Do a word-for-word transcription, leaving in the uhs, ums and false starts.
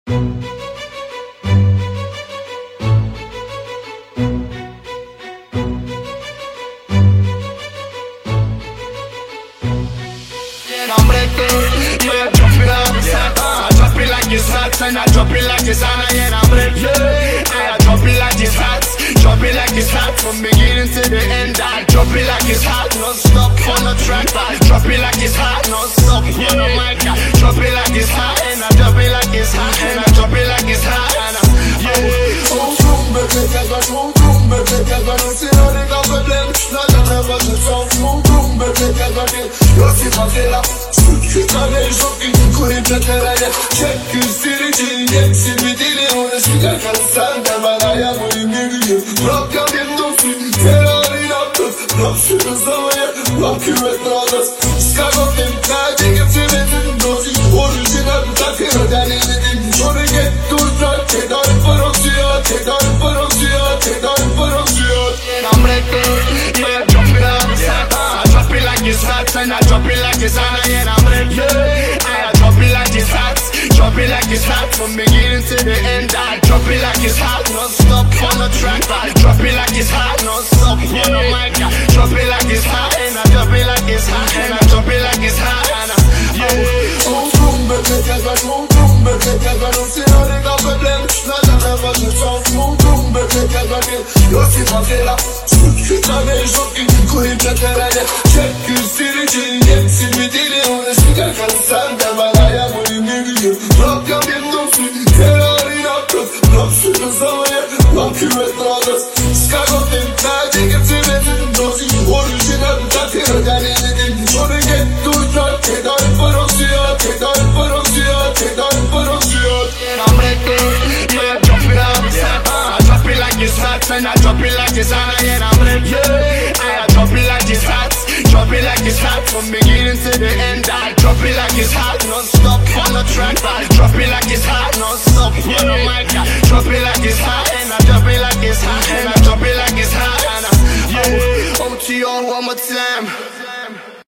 I'm ready, yeah, drop it up, uh, drop it like it's hot, and I drop it like it's hot, and I'm ready, yeah, I drop it like it's hot, drop it like it's hot, from beginning to the end, I drop it like it's hot, no stop on the track, I drop it like it's hot, no stop on the mic, I drop it like it's hot, and I drop it like it's hot, and I drop it like it's hot, and I'm, yeah, Zoom, zoom, bébé, qu'elle va zoom, zoom, bébé, qu'elle va nous tirer les gars, bébé, la dernière va se faire zoom, zoom, bébé, qu'elle va dire, yo, si pas fait là, c'est pas les gens qui couillent de terrain, check que c'est les gilets, c'est les délais, on est sur la calçade, la balaya, mon milieu, bloc à bien danser, t'es là, il a tout, bloc sur le soleil, bloc qui met dans l'os, scago, t'es prêt, t'es que tu mets une dose, original, t'as que le dernier, on est get tout ça, t'es dans le potentiel, t'es dans le potentiel, t'es dans le potentiel. I'm ready, yeah, drop it up, uh, I drop it like it's hot, and I drop it like it's hot, and I'm ready, yeah, I drop it like it's hot, drop it like it's hot, from beginning to the end, I drop it like it's hot, no stop on the track, I drop it like it's hot, no stop on the mic, I drop it like it's hot, and I drop it like it's hot, and I drop it like it's hot, and I'm, yeah. Zoom, zoom, bébé, qu'elle va zoom, zoom, bébé, qu'elle va nous tirer les gars, bébé, la dernière va se faire zoom, zoom, bébé, qu'elle va dire, yo, si pas fait là, c'est pas les gens qui couillent de terrain, check que c'est les gilets, c'est les délais, on est sur la calçade, la balaya, mon milieu, bloc à bien danser, t'es là, il a tout, bloc sur le soleil, bloc qui met dans l'os, scago, t'es prêt, t'es que tu mets une dose, original, t'as que le dernier, on est get tout ça, t'es dans le potentiel, t'es dans le potentiel, t'es dans le potentiel. I'm ready, yeah, drop it up, uh, I drop it like it's hot, and I drop it like it's hot, and I'm ready, yeah, I drop it like it's hot, drop it like it's hot, from beginning to the end, I drop it like it's hot, no stop on the track, I drop it like it's hot, no stop on the mic, I drop it like it's hot, and I drop it like it's hot, and I drop it like it's hot, and I'm, yeah, O T O one more time.